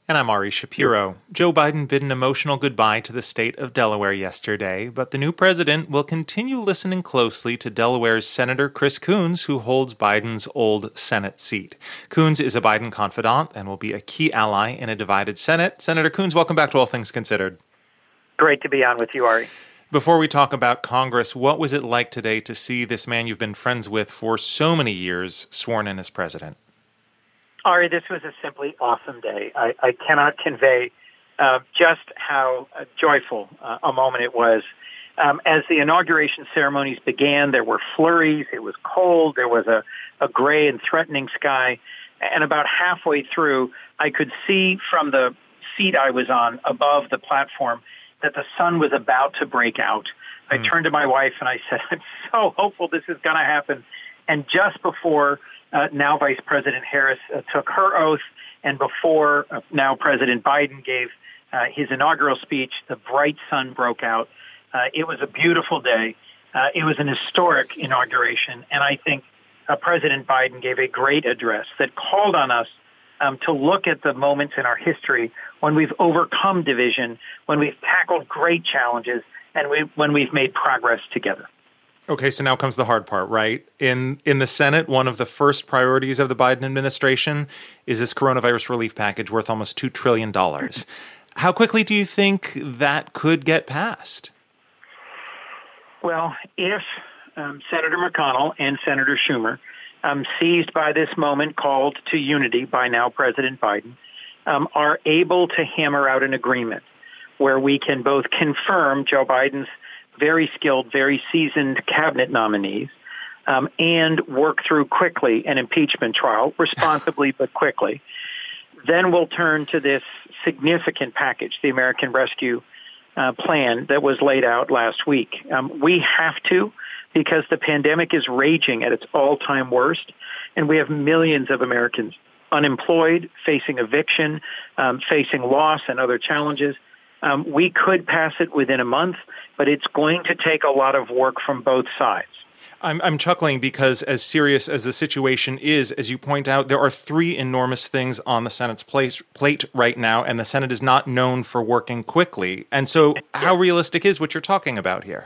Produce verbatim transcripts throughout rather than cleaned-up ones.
And I'm Ari Shapiro. Joe Biden bid an emotional goodbye to the state of Delaware yesterday, but the new president will continue listening closely to Delaware's Senator Chris Coons, who holds Biden's old Senate seat. Coons is a Biden confidant and will be a key ally in a divided Senate. Senator Coons, welcome back to All Things Considered. Great to be on with you, Ari. Before we talk about Congress, what was it like today to see this man you've been friends with for so many years sworn in as president? Ari, this was a simply awesome day. I, I cannot convey uh, just how uh, joyful uh, a moment it was. Um, as the inauguration ceremonies began, there were flurries. It was cold. There was a, a gray and threatening sky. And about halfway through, I could see from the seat I was on above the platform that the sun was about to break out. I mm. turned to my wife and I said, I'm so hopeful this is going to happen. And just before Uh, now Vice President Harris uh, took her oath, and before uh, now President Biden gave uh, his inaugural speech, the bright sun broke out. Uh, it was a beautiful day. Uh, it was an historic inauguration, and I think uh, President Biden gave a great address that called on us um, to look at the moments in our history when we've overcome division, when we've tackled great challenges, and we, when we've made progress together. Okay, so now comes the hard part, right? In in the Senate, one of the first priorities of the Biden administration is this coronavirus relief package worth almost two trillion dollars. How quickly do you think that could get passed? Well, if um, Senator McConnell and Senator Schumer, um, seized by this moment called to unity by now President Biden, um, are able to hammer out an agreement where we can both confirm Joe Biden's very skilled, very seasoned cabinet nominees, um, and work through quickly an impeachment trial, responsibly but quickly. Then we'll turn to this significant package, the American Rescue uh, Plan that was laid out last week. Um, we have to, because the pandemic is raging at its all-time worst, and we have millions of Americans unemployed, facing eviction, um, facing loss and other challenges. Um, we could pass it within a month, but it's going to take a lot of work from both sides. I'm, I'm chuckling because as serious as the situation is, as you point out, there are three enormous things on the Senate's place, plate right now, and the Senate is not known for working quickly. And so how realistic is what you're talking about here?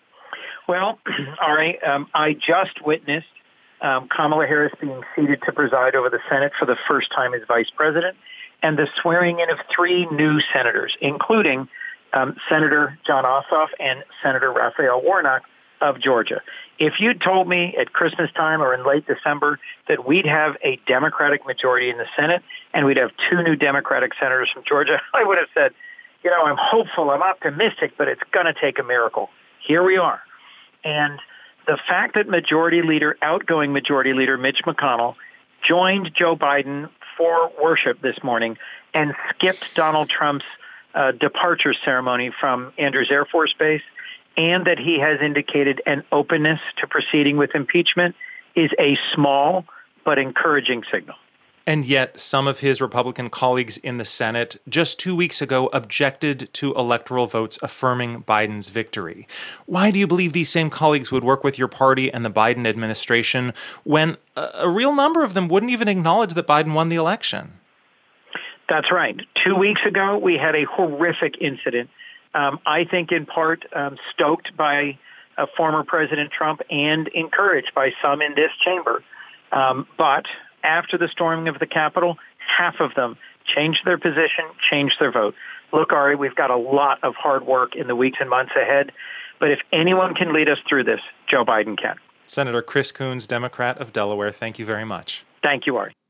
Well, all right, um, I just witnessed um, Kamala Harris being seated to preside over the Senate for the first time as vice president, and the swearing in of three new senators, including um, Senator Jon Ossoff and Senator Raphael Warnock of Georgia. If you'd told me at Christmas time or in late December that we'd have a Democratic majority in the Senate and we'd have two new Democratic senators from Georgia, I would have said, you know, I'm hopeful, I'm optimistic, but it's going to take a miracle. Here we are. And the fact that Majority Leader, outgoing Majority Leader Mitch McConnell, joined Joe Biden for worship this morning and skipped Donald Trump's uh, departure ceremony from Andrews Air Force Base, and that he has indicated an openness to proceeding with impeachment is a small but encouraging signal. And yet some of his Republican colleagues in the Senate just two weeks ago objected to electoral votes affirming Biden's victory. Why do you believe these same colleagues would work with your party and the Biden administration when a, a real number of them wouldn't even acknowledge that Biden won the election? That's right. Two weeks ago, we had a horrific incident, um, I think in part um, stoked by uh, former President Trump and encouraged by some in this chamber. Um, but after the storming of the Capitol, half of them changed their position, changed their vote. Look, Ari, we've got a lot of hard work in the weeks and months ahead, but if anyone can lead us through this, Joe Biden can. Senator Chris Coons, Democrat of Delaware, thank you very much. Thank you, Ari.